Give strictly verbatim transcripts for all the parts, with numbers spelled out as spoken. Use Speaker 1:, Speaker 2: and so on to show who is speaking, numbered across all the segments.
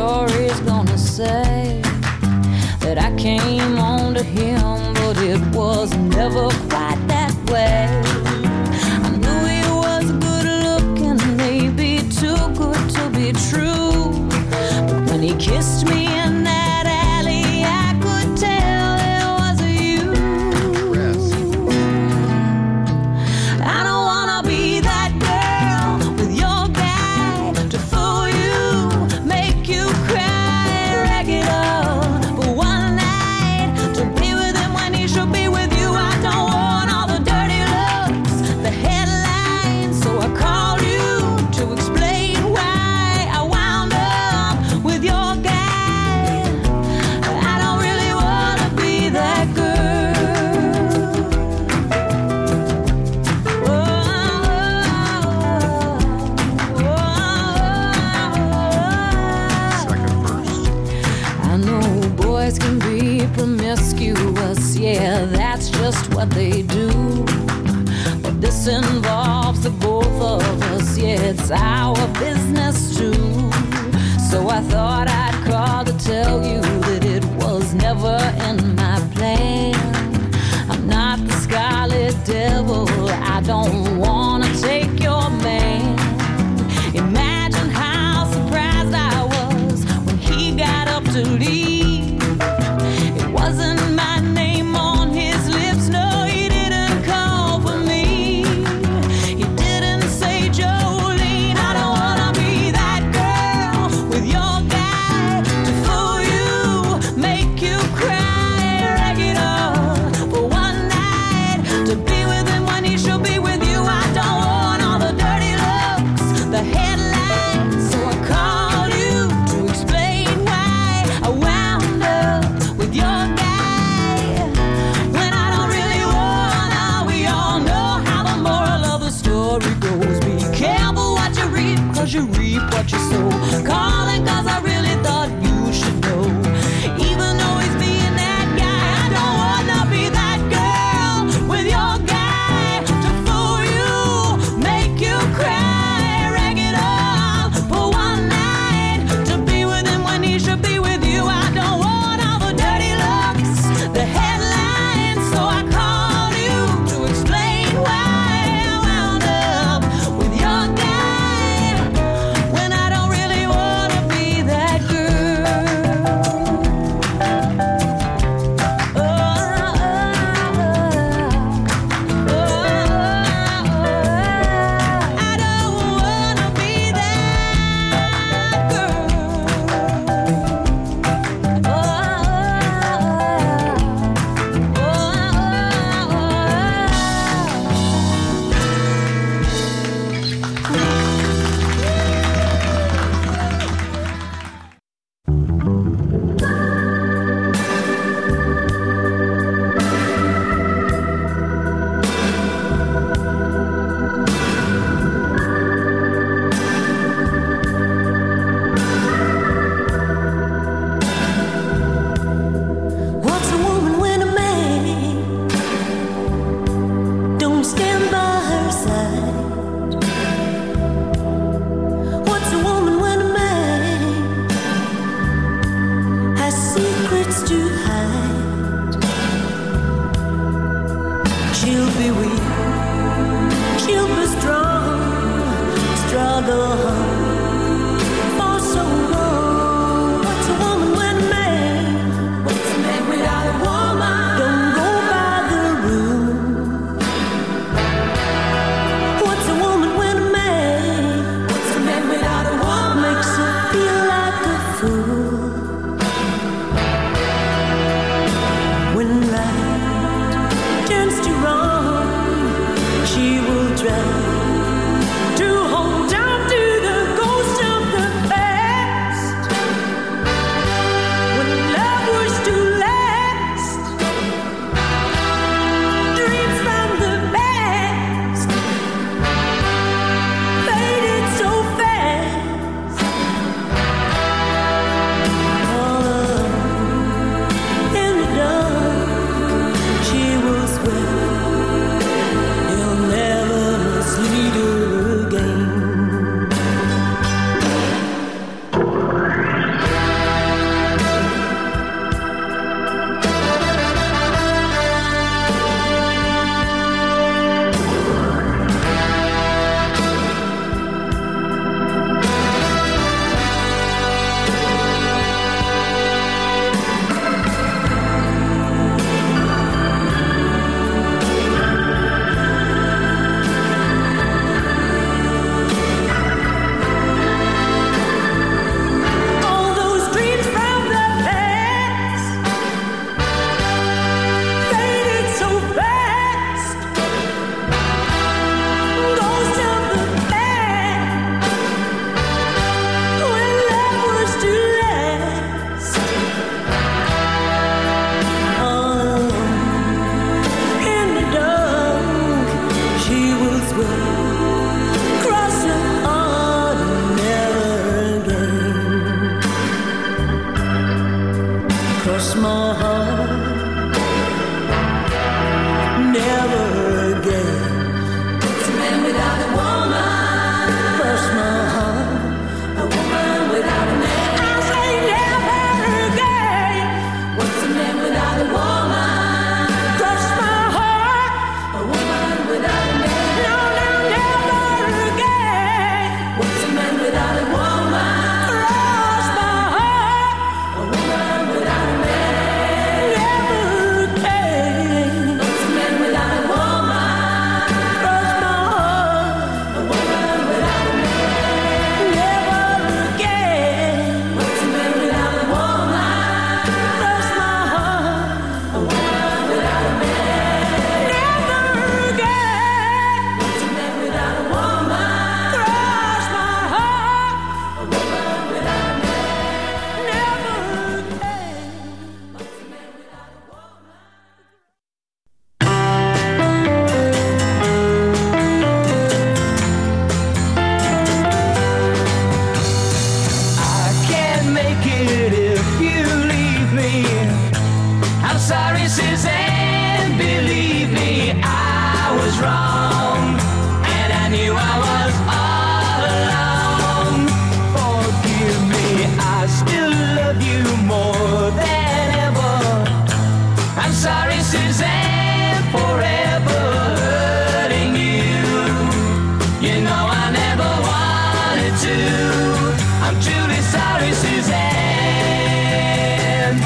Speaker 1: story's gonna say that I came on to him, but it was never quite that way. I knew he was good looking, maybe too good to be true. But when he kissed me in that alley, I could tell it was you. I don't wanna be that girl with your guy to fool you, make you cry regular for one night, to be with him when he should be with you. I don't want all the dirty looks, the headlines, so I called you to explain why I wound up with your guy. I don't really wanna be that girl.
Speaker 2: Second verse.
Speaker 1: I know boys can be promiscuous, yeah, that's just what they do. But this involves the both of us, yeah, it's our business too. So I thought I'd call to tell you that it was never in my plan. I'm not the Scarlet Devil, I don't wanna take your man. Imagine how surprised I was when he got up to leave. It wasn't my name on his lips, no, he didn't call for me. He didn't say Jolene. I don't wanna be that girl with your guy to fool you, make you cry regular for one night, to be with him when he should be with you. I don't want all the dirty looks, the headlines, so I called you to explain why I wound
Speaker 3: cross my heart. Never again. It's a man without a woman. Cross my heart. A woman without a man. I say never again. What's a man without a woman? Cross my heart. A woman without a man. No, no, never again. What's a man without a woman? Cross my heart. A woman without a man. Never again. What's a man without a woman? Cross my heart. A woman without a man. Never again. What's a man without a woman? Cross my heart. A woman without a man. Never again. What's a man without a woman? Cross my heart. A woman without a man. Never again. What's a man without a woman? I can't make it if you leave me. I'm sorry, Suzanne, believe me, I was wrong, and I knew I was all alone. Forgive me, I still love you more than ever. I'm sorry, Suzanne, forever hurting you. You know I never wanted to. I'm truly sorry, Suzanne.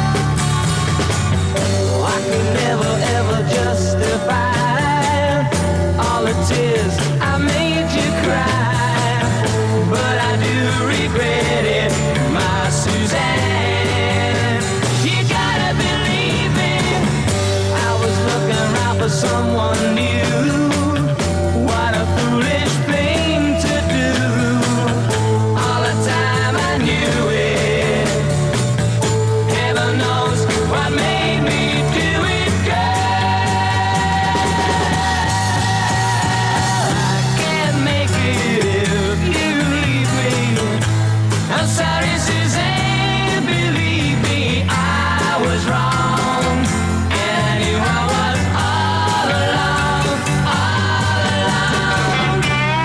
Speaker 3: Oh, I could never ever justify all the tears I made you cry, but I do regret it, my Suzanne. You gotta believe me, I was looking around for someone new. What a foolish thing to do. All the time I knew it. Heaven knows what made me do it, girl. I can't make it if you leave me. I'm sorry, Suzanne, believe me, I was wrong, and I knew I was all alone, all alone.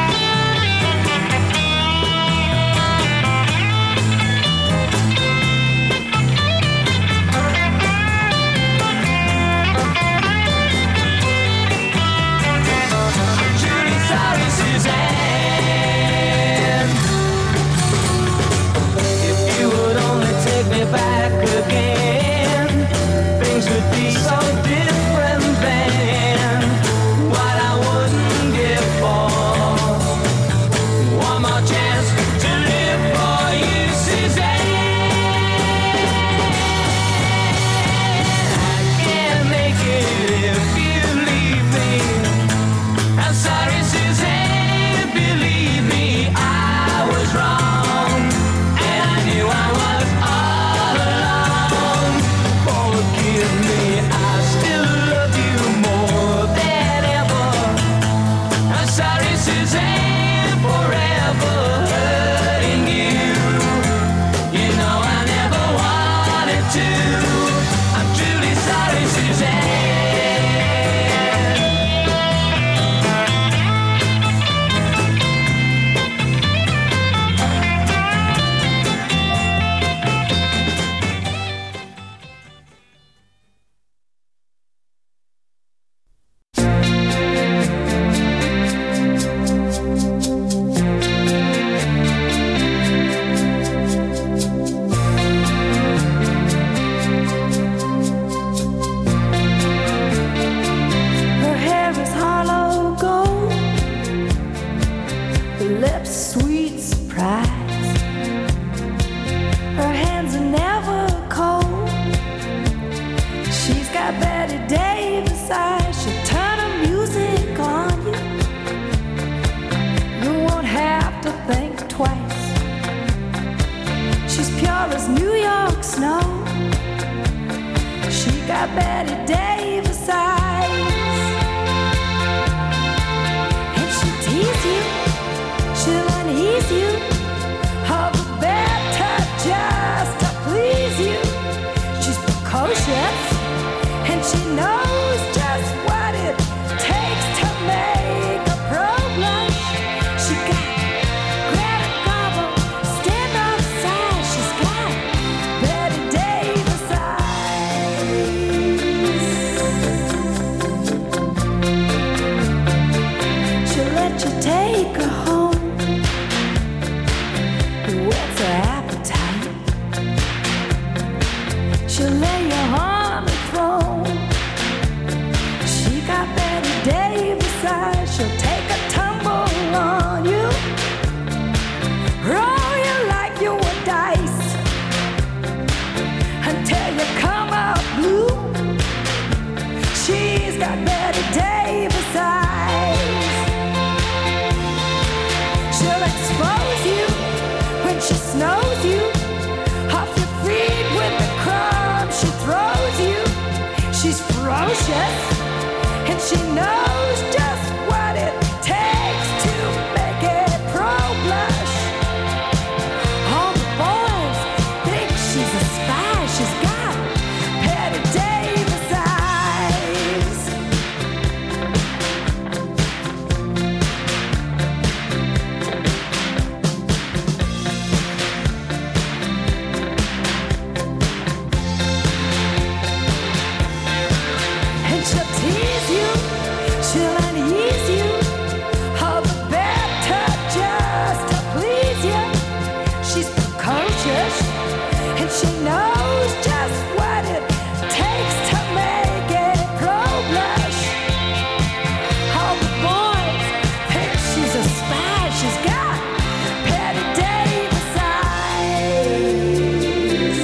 Speaker 3: Truly sorry, Suzanne. If you would only take me back again, things would be so different then. What I wouldn't give for one more chance to live for you, Suzanne. I can't make it if you leave me. I'm sorry, Suzanne, believe me, I was wrong, and I knew I was all alone. Forgive me, I still love you more than ever. I'm sorry, Suzanne, forever hurting you. You know I never wanted to. I'm truly sorry, Suzanne. Her hair is hollow gold, her lips sweet surprise. Her hands are never cold. She's got Betty Davis eyes. She'll turn her music on you. You won't have to think twice. She's pure as New York snow. She got Betty Davis eyes. And she'll tease you, she'll unease you. All the better just to please you. She's precocious, and she knows just what it takes to make it pro-blush. All the boys think she's a spy. She's got Petty Davis eyes. And she'll tease you, she'll unease you, all the better just to please you. She's precocious, and she knows just what it takes to make it pro-blush. All the boys think she's a spy. She's got Petty Davis eyes.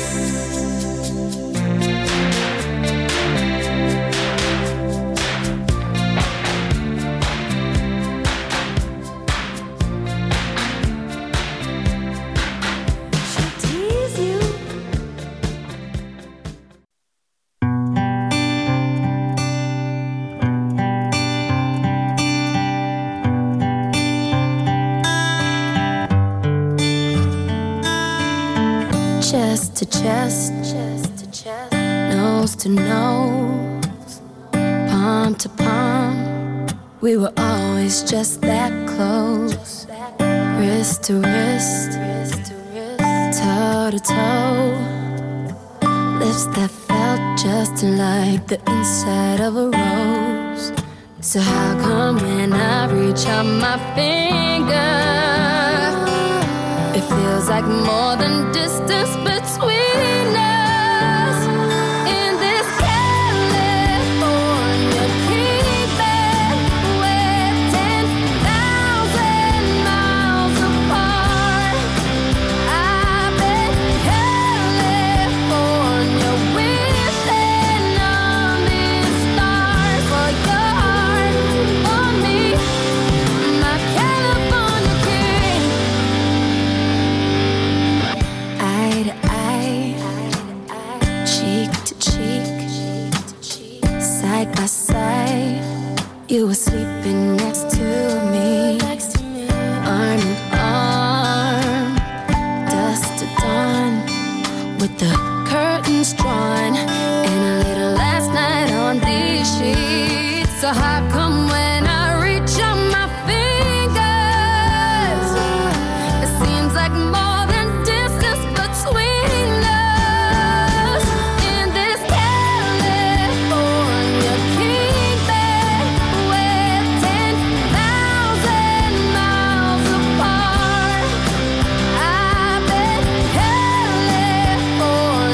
Speaker 3: She'll tease you. Chest to chest, chest to chest, nose to nose, palm to palm. We were always just that close, wrist to wrist, toe to toe, lips that felt just like the inside of a rose. So how come when I reach out my finger, it feels like more than distance between us? In this California kingdom, we're ten thousand miles apart. I've been California wishing on these stars for your heart, for me, my California king. Eye to eye, cheek to cheek, side by side. You were sleeping next to me, arm in arm, dusk to dawn, with the curtains drawn, and a little last night on these sheets. So how come when I reach out my fingers, it seems like more than distance between us? In this California kingdom, we're ten thousand miles apart. I've been California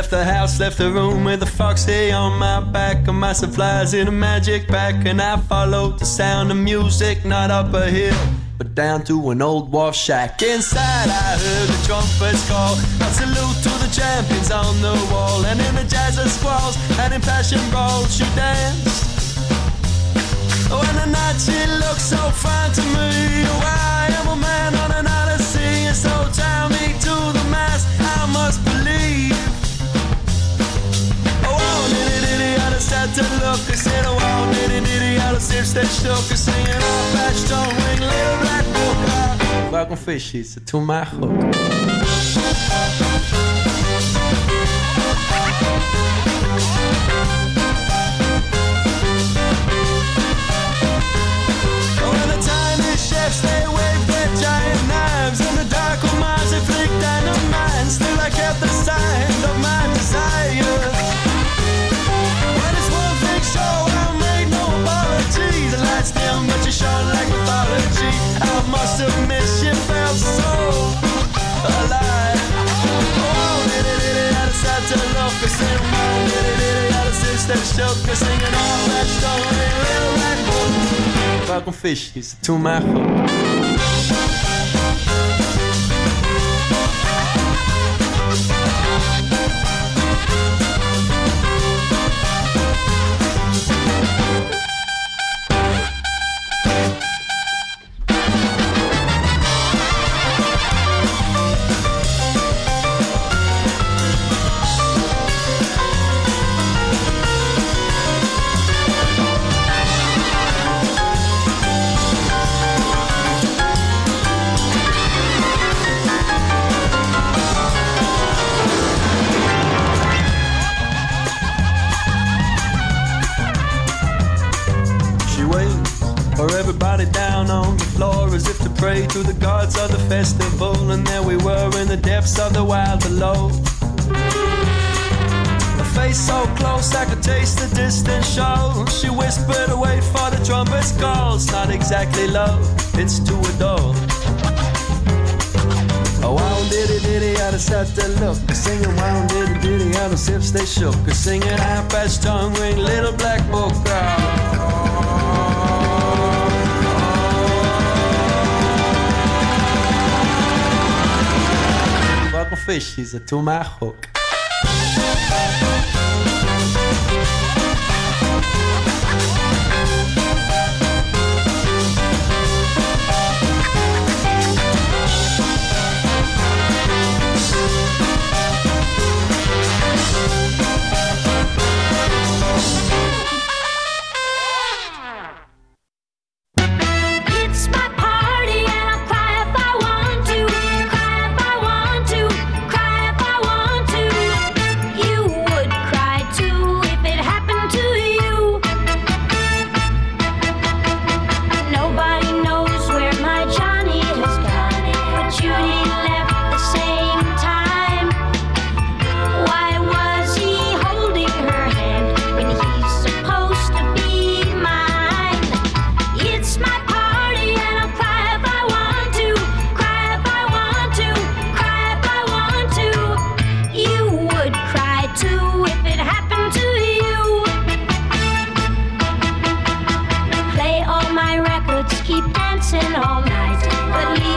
Speaker 4: left the house, left the room with a foxy on my back and my supplies in a magic pack. And I followed the sound of music, not up a hill, but down to an old wharf shack. Inside I heard the trumpets call, a salute to the champions on the wall. And in the jazz of squalls and in passion brawls she danced. Oh, and the night she looked so fine to me. Oh, I am a man on an odyssey, and so tie me to the mast, I must believe. Oh, oh, nitty nitty, I just had to look. I said, oh, oh, nitty nitty, I just if they shook. I singing off that stone ring, little black book. Ah, welcome fishies to my hook. They waved their giant knives, and the dark old minds they flicked dynamite. Still I kept the sign of my desire. When it's one thing show, I made no apology. The lights dim, but you shone like mythology. I must admit she felt so alive. Oh, diddy diddy, I just had to look and sing. Oh, diddy diddy, I just if they shook and singing all that story, little black book. Welcome fishies to my hook. Pray to the gods of the festival, and there we were in the depths of the wild below. A face so close I could taste the distant show. She whispered, wait for the trumpet's call. It's not exactly love, it's to adore. Oh, wow, diddy diddy, I just had to look. Singing wow, diddy diddy, out of sips they shook. Singing high-patched tongue ring, little black book. Oh. Welcome fishies to my hook.
Speaker 3: All night, but leave